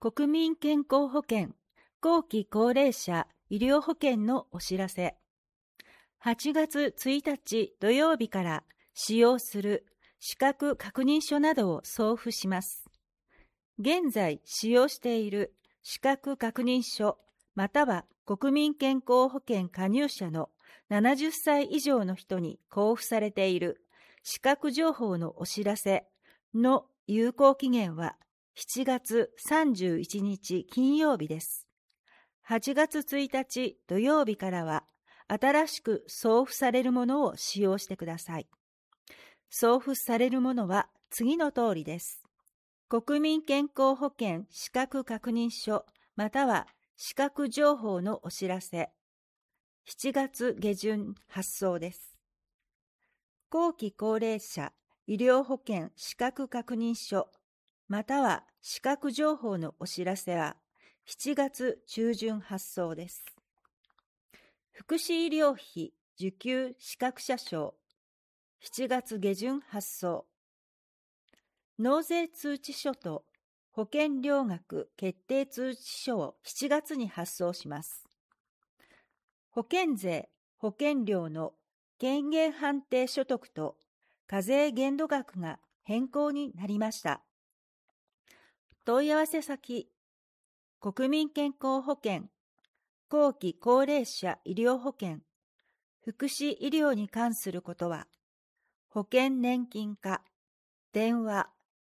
国民健康保険後期高齢者医療保険のお知らせ。8月1日土曜日から使用する資格確認書などを送付します。現在使用している資格確認書または国民健康保険加入者の70歳以上の人に交付されている資格情報のお知らせの有効期限は7月31日金曜日です。8月1日土曜日からは新しく送付されるものを使用してください。送付されるものは次の通りです。国民健康保険資格確認書または資格情報のお知らせ。7月下旬発送です。後期高齢者医療保険資格確認書または資格情報のお知らせは7月中旬発送です。福祉医療費受給資格者証7月下旬発送。納税通知書と保険料額決定通知書を7月に発送します。保険税、保険料の軽減判定所得と課税限度額が変更になりました。問い合わせ先、国民健康保険、後期高齢者医療保険、福祉医療に関することは、保険年金課、電話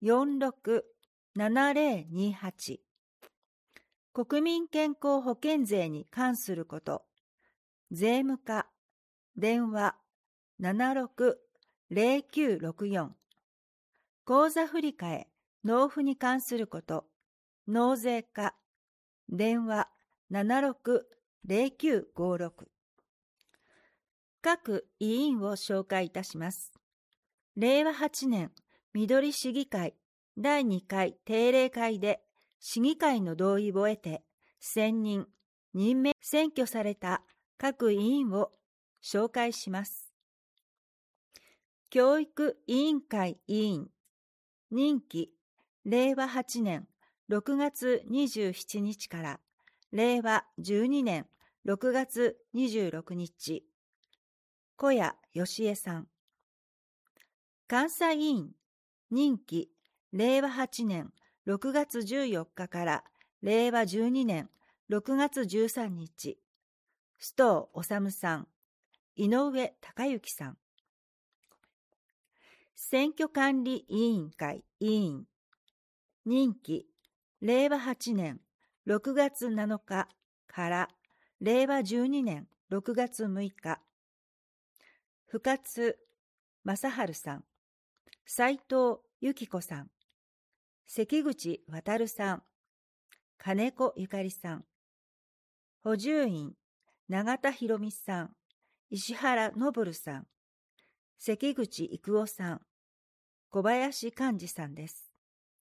467028、国民健康保険税に関すること、税務課、電話760964、口座振替、納付に関すること、納税課、電話760956。各委員を紹介いたします。令和8年、緑市議会第2回定例会で市議会の同意を得て、選任、任命、選挙された各委員を紹介します。教育委員会委員、任期、令和8年6月27日から令和12年6月26日、小谷義恵さん。監査委員、任期、令和8年6月14日から令和12年6月13日、須藤治さん、井上隆之さん。選挙管理委員会委員、任期、令和8年6月7日から令和12年6月6日、深津正治さん、斉藤由紀子さん、関口渉さん、金子ゆかりさん。補充員、永田博美さん、石原昇さん、関口育夫さん、小林寛治さんです。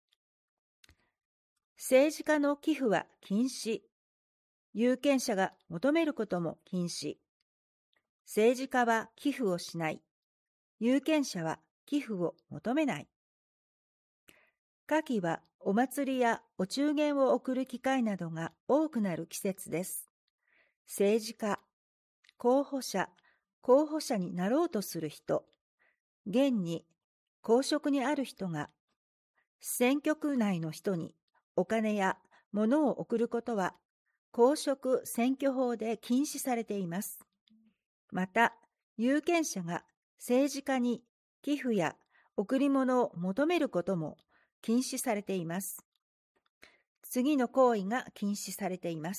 政治家の寄付は禁止。有権者が求めることも禁止。政治家は寄付をしない。有権者は寄付を求めない。夏季はお祭りやお中元を贈る機会などが多くなる季節です。政治家、候補者になろうとする人、現に公職にある人が選挙区内の人にお金や物を贈ることは公職選挙法で禁止されています。また、有権者が政治家に寄付や贈り物を求めることも禁止されています。次の行為が禁止されています。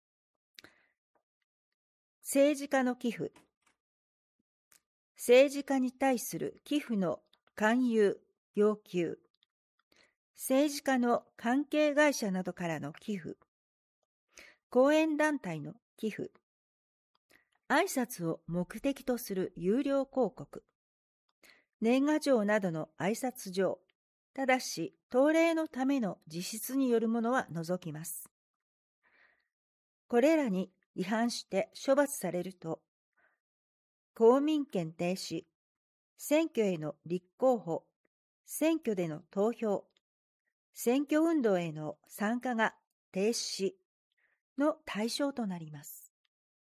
政治家の寄付。政治家に対する寄付の勧誘、要求。政治家の関係会社などからの寄付。後援団体の寄付。挨拶を目的とする有料広告。年賀状などの挨拶状。ただし、当例のための実質によるものは除きます。これらに違反して処罰されると、公民権停止、選挙への立候補、選挙での投票、 選挙運動への参加が停止の対象となります。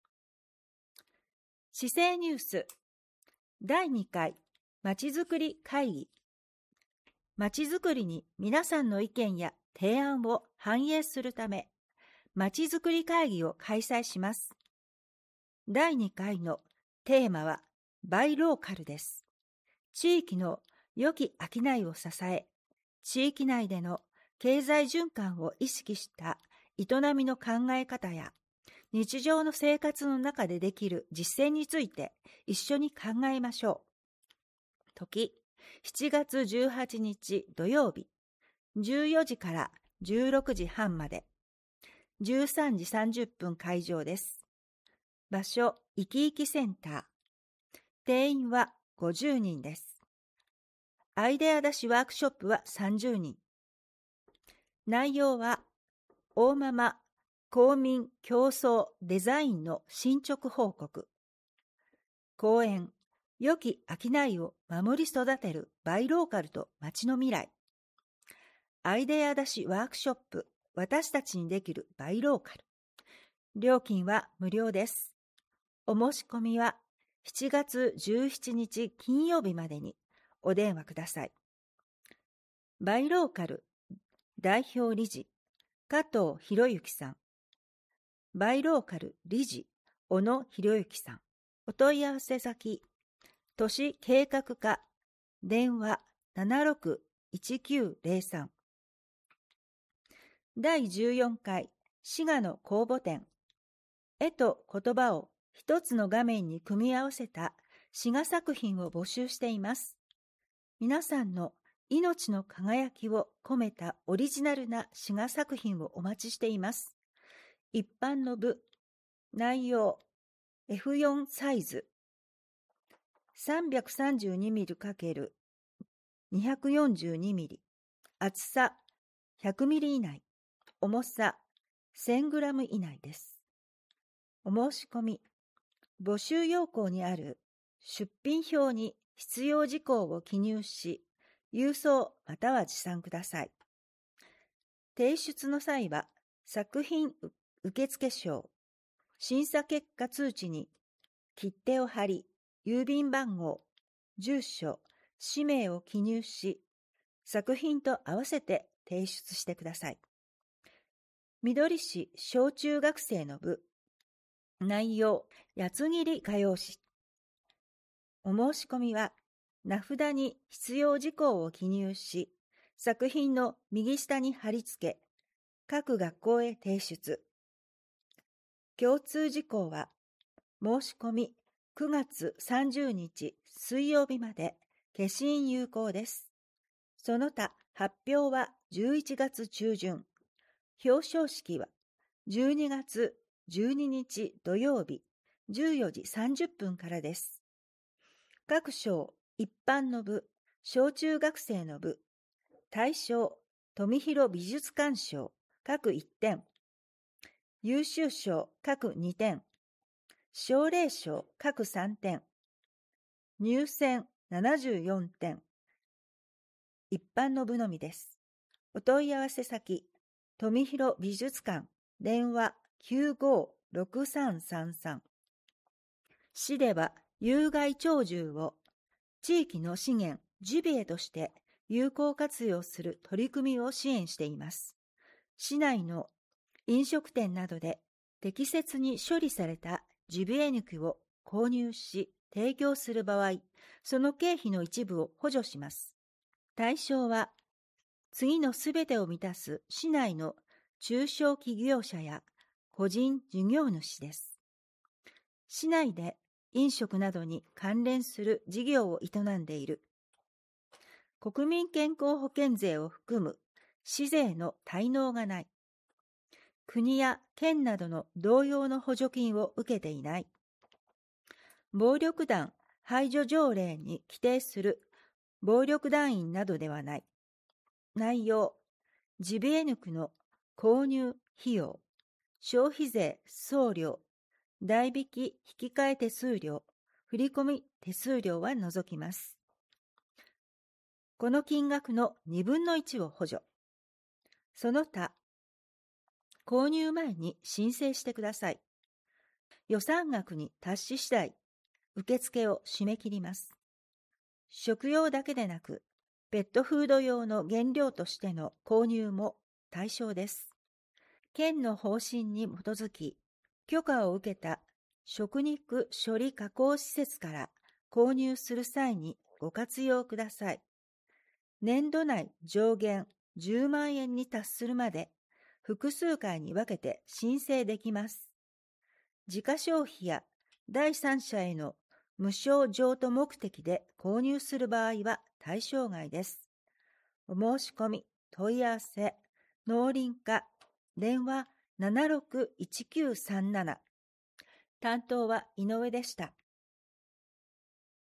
市政ニュース第2回まちづくり会議。まちづくりに皆さんの意見や提案を反映するため、まちづくり会議を開催します。第2回のテーマはバイローカルです。地域の良き商いを支え、地域内での経済循環を意識した営みの考え方や、日常の生活の中でできる実践について一緒に考えましょう。時、7月18日土曜日、14時から16時半まで、13時30分会場です。場所、いきいきセンター。定員は50人です。アイデア出しワークショップは30人。内容は、大ママ公民競争デザインの進捗報告。講演、良き商いを守り育てるバイローカルと街の未来。アイデア出しワークショップ、私たちにできるバイローカル。料金は無料です。お申し込みは7月17日金曜日までにお電話ください。バイローカル代表理事、加藤博之さん。バイローカル理事、小野博之さん。お問い合わせ先、都市計画課、電話761903。第14回滋賀の公募展。絵と言葉を一つの画面に組み合わせた滋賀作品を募集しています。皆さんの命の輝きを込めたオリジナルな滋賀作品をお待ちしています。一般の部、内容、F4 サイズ、332mm×242mm、厚さ100mm以内、重さ 1000g 以内です。お申し込み、募集要項にある出品表に必要事項を記入し、郵送または持参ください。提出の際は、作品受付書、審査結果通知に切手を貼り、郵便番号、住所、氏名を記入し、作品と合わせて提出してください。みどり市小中学生の部、内容、八つ切り画用紙。お申し込みは、名札に必要事項を記入し、作品の右下に貼り付け、各学校へ提出。共通事項は、申し込み9月30日水曜日まで消印有効です。その他、発表は11月中旬。表彰式は12月12日土曜日14時30分からです。各賞、一般の部、小中学生の部、大賞、富広美術館賞、各1点、優秀賞、各2点、奨励賞、各3点、入選74点、一般の部のみです。お問い合わせ先、富広美術館、電話956333。市では有害鳥獣を地域の資源、ジビエとして有効活用する取り組みを支援しています。市内の飲食店などで適切に処理されたジビエ肉を購入し提供する場合、その経費の一部を補助します。対象は、次のすべてを満たす市内の中小企業者や個人事業主です。市内で飲食などに関連する事業を営んでいる。国民健康保険税を含む市税の滞納がない。国や県などの同様の補助金を受けていない。暴力団排除条例に規定する暴力団員などではない。内容、ジビエ肉の購入費用、消費税送料、代引き引き換え手数料、振込手数料は除きます。この金額の1/2を補助。 その他、購入前に申請してください。予算額に達し次第、受付を締め切ります。食用だけでなく、ペットフード用の原料としての購入も対象です。県の方針に基づき、許可を受けた食肉処理加工施設から購入する際にご活用ください。年度内上限10万円に達するまで複数回に分けて申請できます。自家消費や第三者への無償譲渡目的で購入する場合は対象外です。お申し込み、問い合わせ、農林課、電話761937。担当は井上でした。